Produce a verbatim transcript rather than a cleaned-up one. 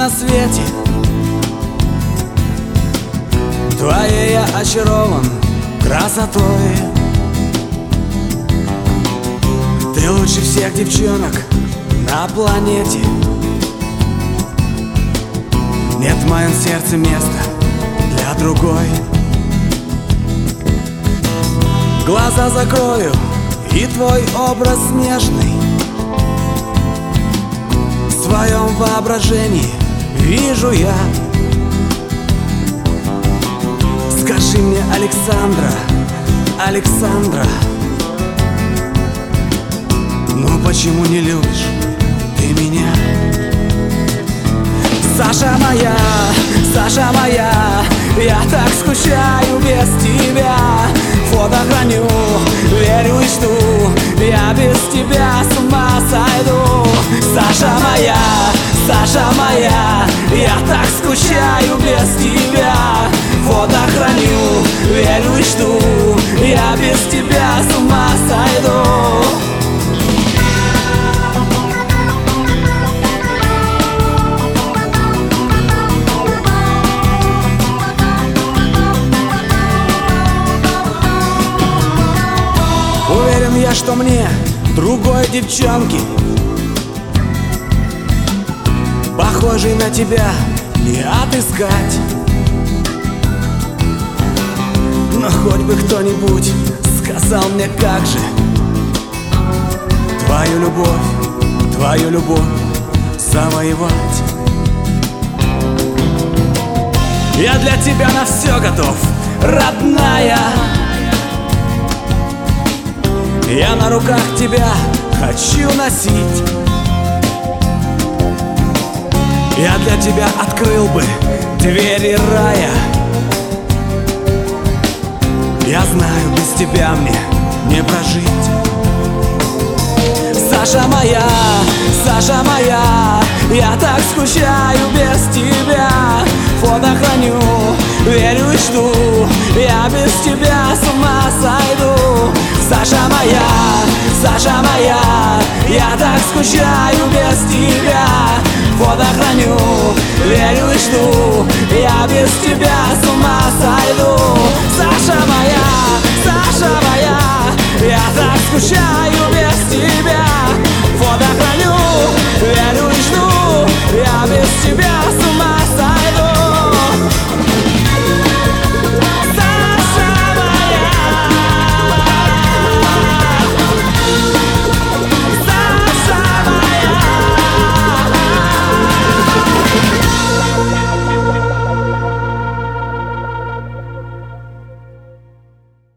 на свете твоей я очарован красотой. Ты лучше всех девчонок на планете. Нет в моем сердце места для другой. Глаза закрою, и твой образ нежный в своем воображении вижу я. Скажи мне, Александра, Александра, ну почему не любишь ты меня? Саша моя, Саша моя, я так скучаю без тебя. Фото храню, верю и жду, я без тебя с ума сойду. Саша моя, Саша моя, я так скучаю без тебя. Фото храню, верю и жду, я без тебя с ума сойду. Уверен я, что мне другой девчонки, похожей на тебя, не отыскать. Но хоть бы кто-нибудь сказал мне, как же твою любовь, твою любовь завоевать. Я для тебя на все готов, родная. Я на руках тебя хочу носить. Я для тебя открыл бы двери рая. Я знаю, без тебя мне не прожить. Саша моя, Саша моя, я так скучаю без тебя. Фото храню, верю и жду, я без тебя с ума сойду. Саша моя, Саша моя, я так скучаю без тебя. Фото храню, верю и жду, я без тебя с ума сойду. Саша моя, Саша моя, я так скучаю без